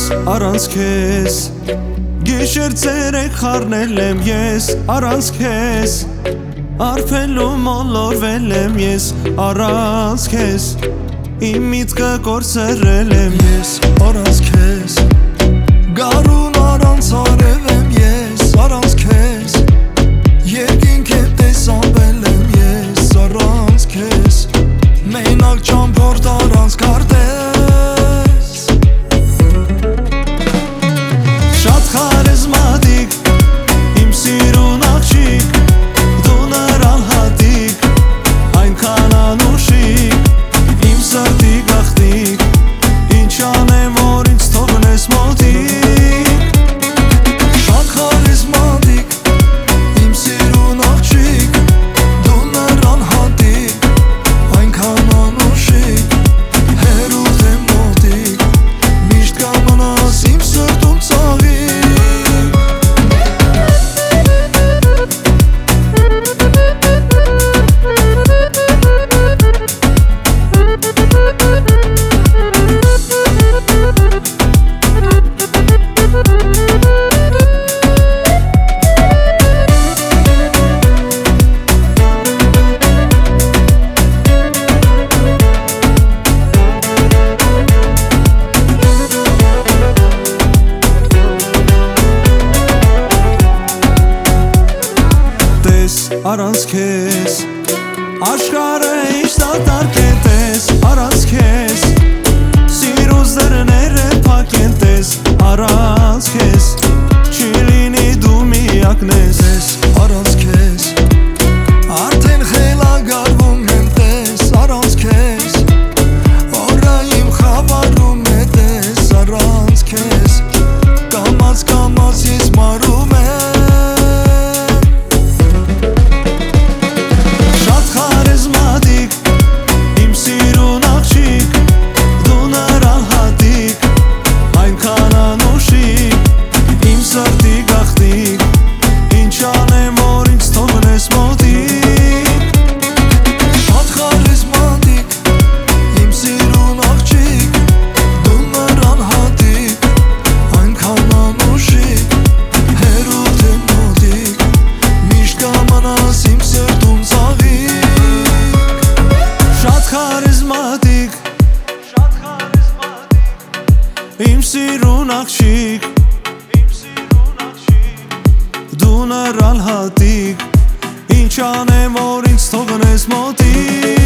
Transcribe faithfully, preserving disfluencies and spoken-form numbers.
առանց քեզ Գիշեր ցերեկ խառնել եմ ես առանց քեզ Արփելու մոլորվել եմ ես առանց քեզ Իմ միտքը կորցրել եմ ես առանց քեզ Գարուն առանց արև եմ ես առանց քեզ Երկինք եմ տեսանվել եմ ես առանց քեզ Մենակ ճամփորդ առանց քարտեզ Շատ խարիզմատիկ իմ սիրուն աղջիկ Դու նրան հատիկ այնքան անուշիկ Իմ սրտի գաղտնիք Ինչ անեմ որ ինձ թողնես մոտիկ Շատ խարիզմատիկ իմ սիրուն աղջիկ Դու նրան հատիկ այնքան անուշիկ Հերուտ եմ մոտիկ Միշտ կամնաս իմ սրտում ծաղիկ Առանց քեզ Աշխարհը ինչ դատարկ է տես Առանց քեզ Սիրուս դռները փակեն տես Առանց քեզ Չի լինի դու միակն ես Առանց քեզ Արդեն խելագարվում եմ տես Առանց քեզ Օրը իմ խավարում է տես Առանց քեզ Կամաց կամաց ես մարում եմ Իմ սիրուն աղջիկ Դու նրան հատիկ Ինչ անեմ որ ինձ թողնես մոտիկ